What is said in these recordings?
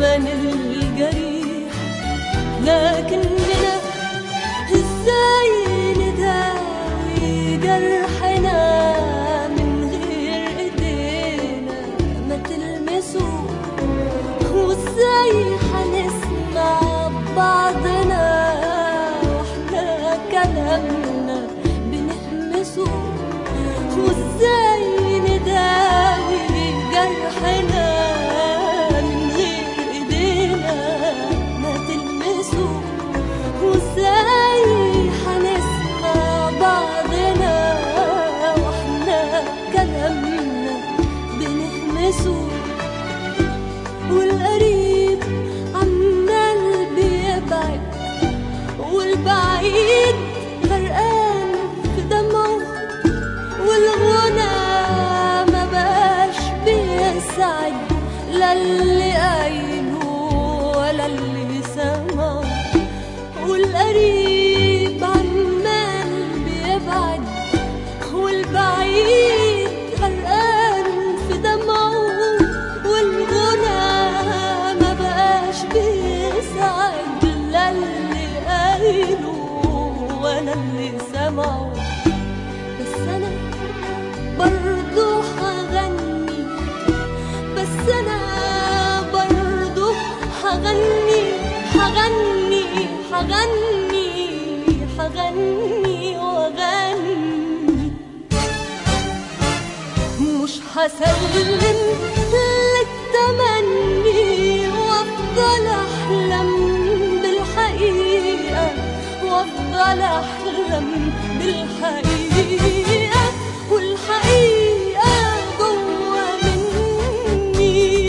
تمن الجريح، لكننا ازاي نداوي جرحنا من غير ايدينا ما تلمسوا؟ وازاي حنسمع بعضنا واحنا كلامنا بنهمسه؟ وازاي نداوي جرحنا من غير ايدينا ما تلمسه؟ وازاي حنسمع بعضنا واحنا كلامنا بنهمسه؟ والقريب عمال بيبعد والبعيد غرقان في دمعه، والغنى ما بقاش بيسعد لا اللي قايله ولا اللي سمعه. والقريب عمال بيبعد والبعيد غرقان في دمعه، والغنى ما بقاش بيسعد لا اللي قايله ولا اللي سمعه. بس أنا برضو هغني، بس أنا برضو هغني هغني هغني هغني وأغني. مش هسلم للتمني وأفضل أحلم بالحقيقة، وأفضل أحلم بالحقيقة، والحقيقة جوا مني.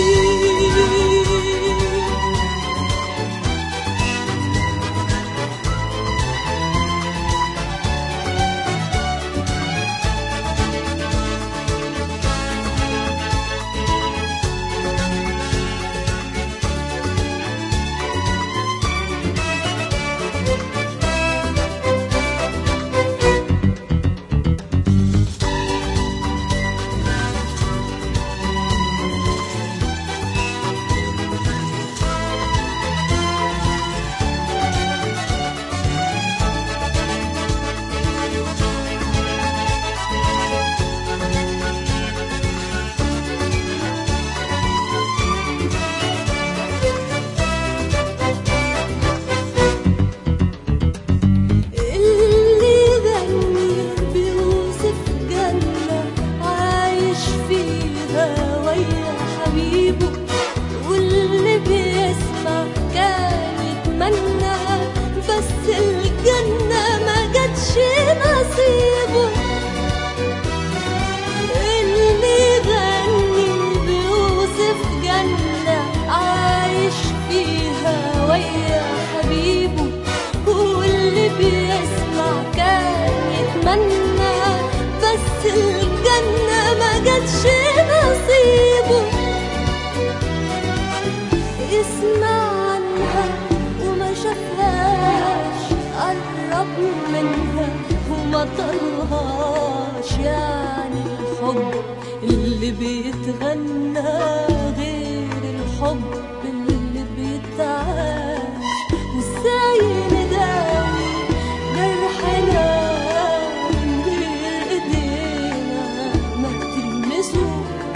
طلهاش يعني الحب اللي بيتغنى غير الحب اللي بيتعاش. وازاي نداوي جرحنا من غير ايدينا ما تلمسه؟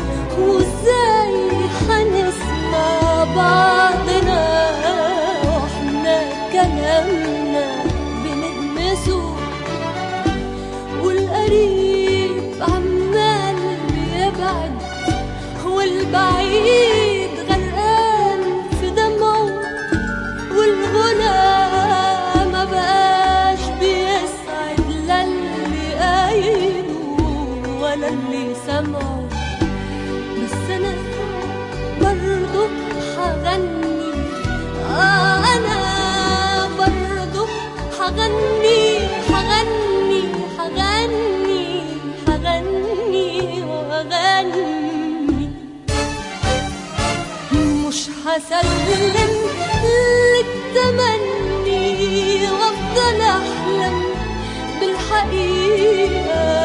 وازاي حنسمع بعضنا واحنا كلامنا بنهمسه؟ والقريب عمال بيبعد والبعيد غرقان في دمعه، والغنى ما بقاش بيسعد لا اللي قايله ولا اللي سمعه. بس أنا برضو هغني، أنا برضو هغني هغني هغني هغني وأغني. مش هسلم للتمني وأفضل أحلم بالحقيقة،